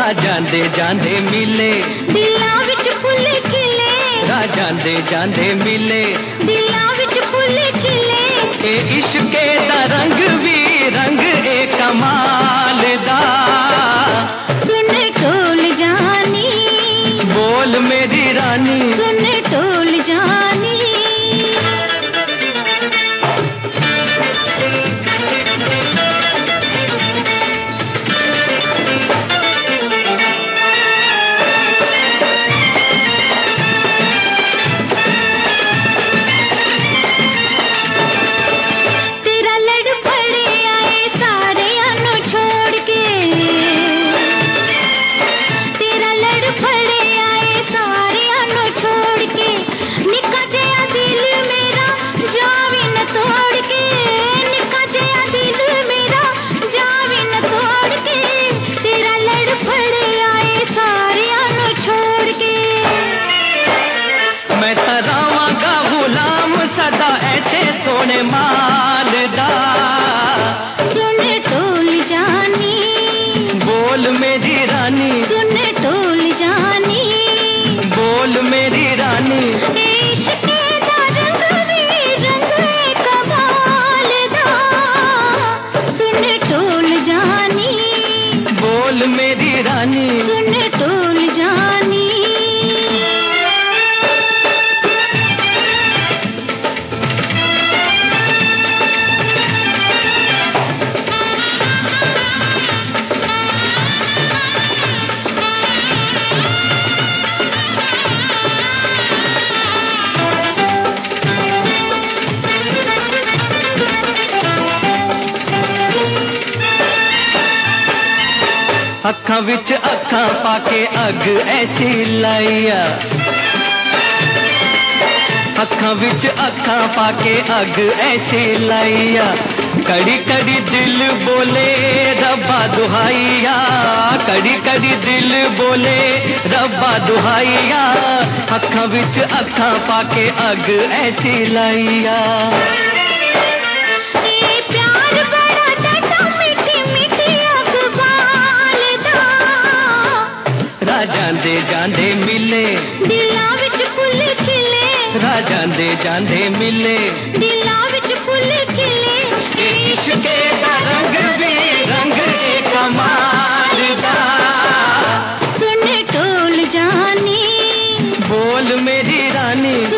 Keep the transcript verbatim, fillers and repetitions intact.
ਜਾਂਦੇ ਜਾਂਦੇ ਮਿਲੇ ਦਿਲਾਂ ਵਿੱਚ ਫੁੱਲ ਖਿਲੇ, ਰਾਹ ਜਾਂਦੇ ਜਾਂਦੇ ਮਿਲੇ ਦਿਲਾਂ ਵਿੱਚ ਫੁੱਲ ਖਿਲੇ। ਇਹ ਇਸ਼ਕੇ ਦਾ ਰੰਗ ਵੀ ਰੰਗ ਏ ਕਮਾਲ ਦਾ। सुन ढोल जानी, बोल मेरी रानी, सुन ढोल जानी। सोने माल दा। सुन ढोल जानी, बोल मेरी रानी, सुन ढोल जानी, बोल मेरी रानी। इश्क़े दा रंग भी रंग ए कमाल दा। सुन ढोल जानी, बोल मेरी रानी, सुन ढोल जानी। अखां विच अखां पाके अग ऐसी लाइया, अखां विच अखां पाके अग ऐसी लाइया। कड़ी कड़ी दिल बोले रब्बा दुहाइया, कड़ी कड़ी दिल बोले रब्बा दुहाइया। अखां विच अखां पाके अग ऐसी लाइया। ਜਾਂਦੇ ਜਾਂਦੇ ਮਿਲੇ ਦਿਲਾਂ ਵਿੱਚ ਫੁੱਲ ਖਿਲੇ, ਰਾਹ ਜਾਂਦੇ ਜਾਂਦੇ ਮਿਲੇ ਦਿਲਾਂ ਵਿੱਚ ਫੁੱਲ ਖਿਲੇ। ਇਹ ਇਸ਼ਕੇ ਦਾ ਰੰਗ ਵੀ ਰੰਗ ਏ ਕਮਾਲ ਦਾ। सुन ढोल जानी, बोल मेरी रानी,